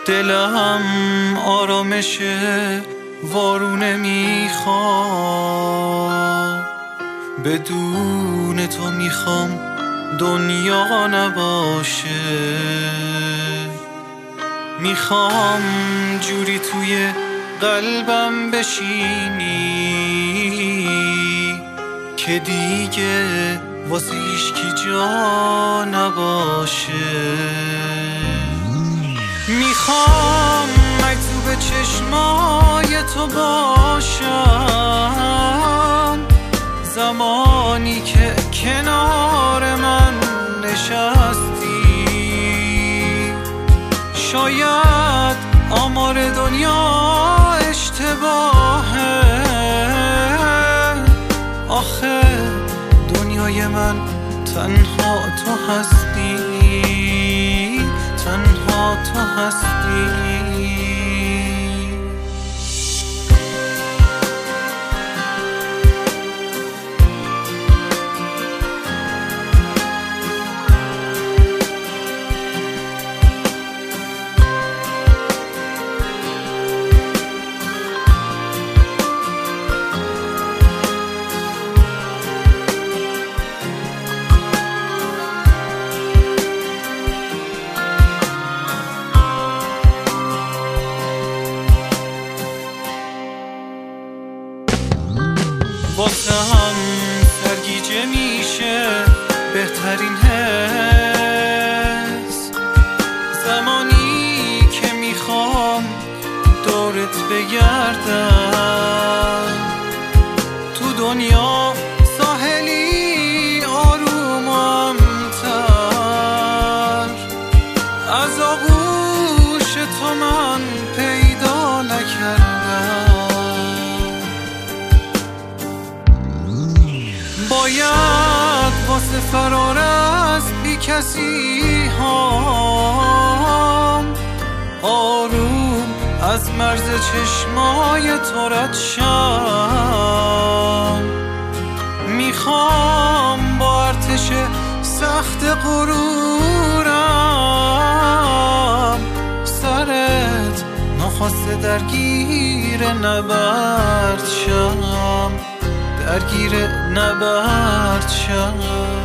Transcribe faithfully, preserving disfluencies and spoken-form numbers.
دلم آرامش وارونه میخوام، بدون تو میخوام دنیا نباشه. میخوام جوری توی قلبم بشینی که دیگه واسه هیچکی جا نباشه. میخوام مکتوب چشمای تو باشم، زمانی که کنار من نشستی. شاید آمار دنیا اشتباهه، آخه دنیای من تنها تو هستی، تنها تو هستی. واسم سرگیجه میشه بهترین حس، زمانی که میخوام دورت بگردم. تو دنیا ساحلی آروم و امتر، از آغوش تو من پیدا نکردم. باید واسه فرار از بی کسی هام آروم از مرز چشمای تو رد شم. میخوام با ارتش سخت غرورم سرت ناخواسته درگیر نبرد شم، درگیر نبرد شم.